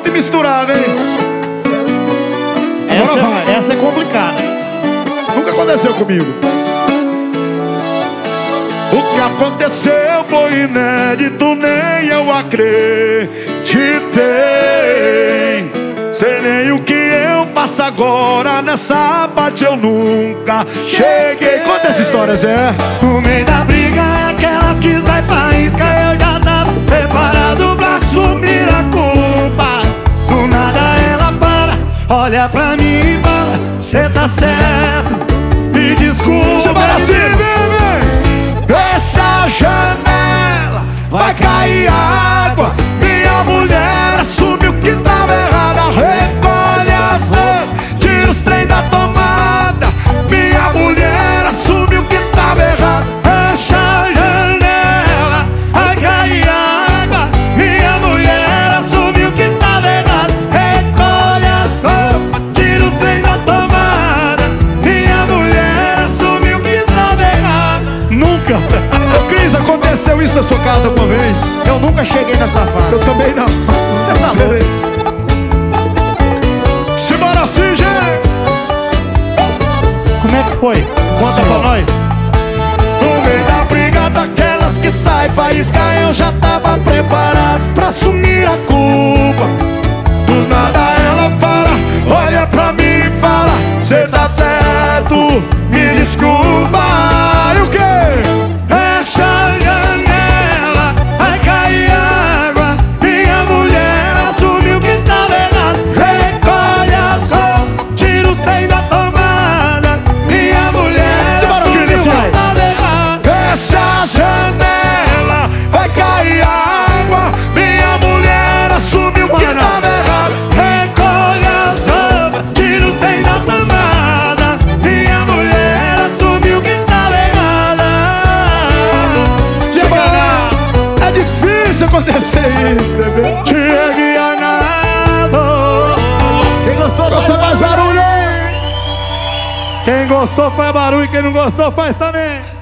junto e misturado, hein? Essa é complicada. Nunca aconteceu comigo. O que aconteceu foi inédito, nem eu acreditei. Sei nem o que eu faço agora, nessa parte eu nunca cheguei. Conta essa história, Zé. No meio da briga, aquelas que sai faísca, eu já tava preparado pra assumir a culpa. Do nada ela para, olha pra mim e fala: cê tá certo, me desculpa. Você fala assim, bebê. Fecha a janela, vai cair água. Minha mulher assumiu que tava errada. Recolhe as roupas, tira os trem da tomada. Minha mulher assumiu que tava errada. Fecha a janela, vai cair água. Minha mulher assumiu que tava errado. Recolhe as roupas, tira os trem da tomada. Minha mulher assumiu que tava errado. Nunca. Ô Cris, aconteceu isso na sua casa uma vez? Eu nunca cheguei nessa fase. Eu também não. Você tá louco? Simbora assim, gente. Como é que foi? Conta pra nós. No meio da briga daquelas que sai faísca, eu já tava preparado pra assumir a culpa. Do nada ela para, olha pra mim e fala: cê tá certo, me desculpa. E o quê? Fecha a janela, vai cair água. Minha mulher assumiu que tava errado. Recolhe as roupas, tira os trem da tomada. Minha mulher assumiu que tava errado. Fecha a janela, vai cair água. Minha mulher assumiu que tava errado. Recolhe as roupas, tira os trem da tomada. Minha mulher assumiu que tava errada. É difícil acontecer isso, bebê. Chega nada. Quem gostou, faz barulho. Quem gostou faz barulho, quem não gostou faz também.